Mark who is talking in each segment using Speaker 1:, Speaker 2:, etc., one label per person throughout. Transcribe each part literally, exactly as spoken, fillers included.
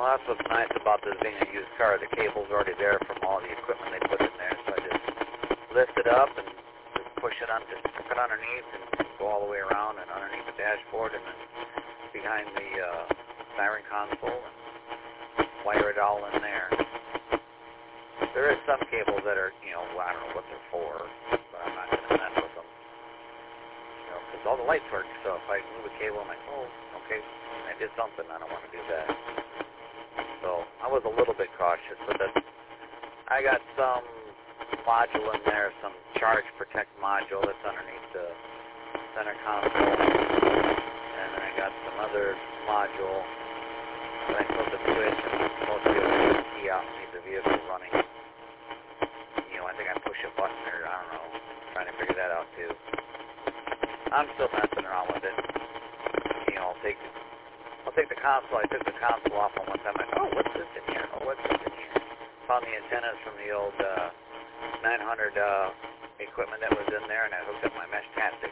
Speaker 1: that's what's nice about the Xena used car. The cable's already there from all the equipment they put in there, so I just lift it up and just push it on, just tuck it underneath and go all the way around and underneath the dashboard and then behind the uh, siren console and wire it all in there. There is some cables that are, you know, I don't know what they're for, but I'm not going to mess with them. You know, because all the lights work, so if I move a cable, I'm like, oh, okay, I did something, I don't want to do that. So I was a little bit cautious, but that's, I got some module in there, some charge protect module that's underneath the center console, and then I got some other module that I put the switch and it's supposed to be able to get the key out and keep the vehicle running. You know, I think I push a button or I don't know, trying to figure that out too. I'm still messing around with it. You know, I'll take I'll take the console. I took the console off on one time. I thought, oh, what's this in here? Oh, what's this in here? Found the antennas from the old uh, nine hundred uh, equipment that was in there, and I hooked up my mesh tastic.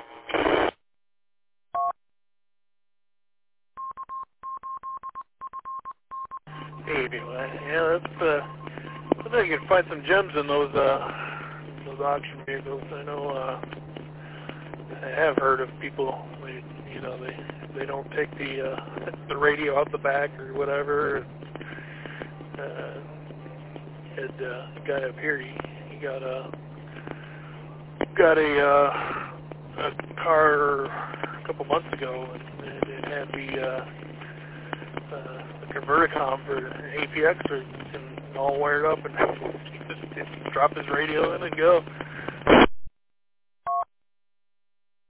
Speaker 2: Anyway, yeah, that's uh, I think you can find some gems in those uh, those auction vehicles. I know uh, I have heard of people, they, you know, they they don't take the uh, the radio out the back or whatever. Uh, had uh, a guy up here, he, he got a got a uh, a car a couple months ago, and it, it had the uh, uh, the converticom for A P X and all wired up, and he just, just drop his radio in and go.